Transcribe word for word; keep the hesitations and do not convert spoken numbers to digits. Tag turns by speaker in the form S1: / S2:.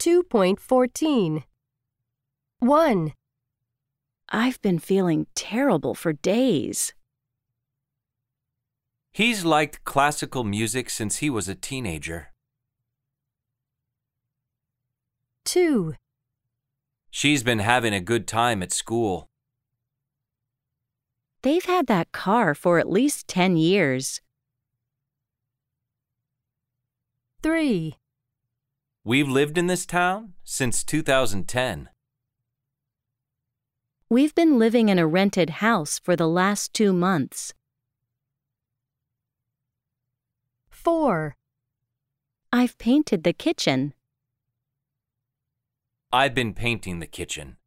S1: two point fourteen. one.
S2: I've been feeling terrible for days.
S3: He's liked classical music since he was a teenager.
S1: two.
S3: She's been having a good time at school.
S2: They've had that car for at least ten years.
S1: three.
S3: We've lived in this town since two thousand ten.
S2: We've been living in a rented house for the last two months.
S1: four.
S2: I've painted the kitchen.
S3: I've been painting the kitchen.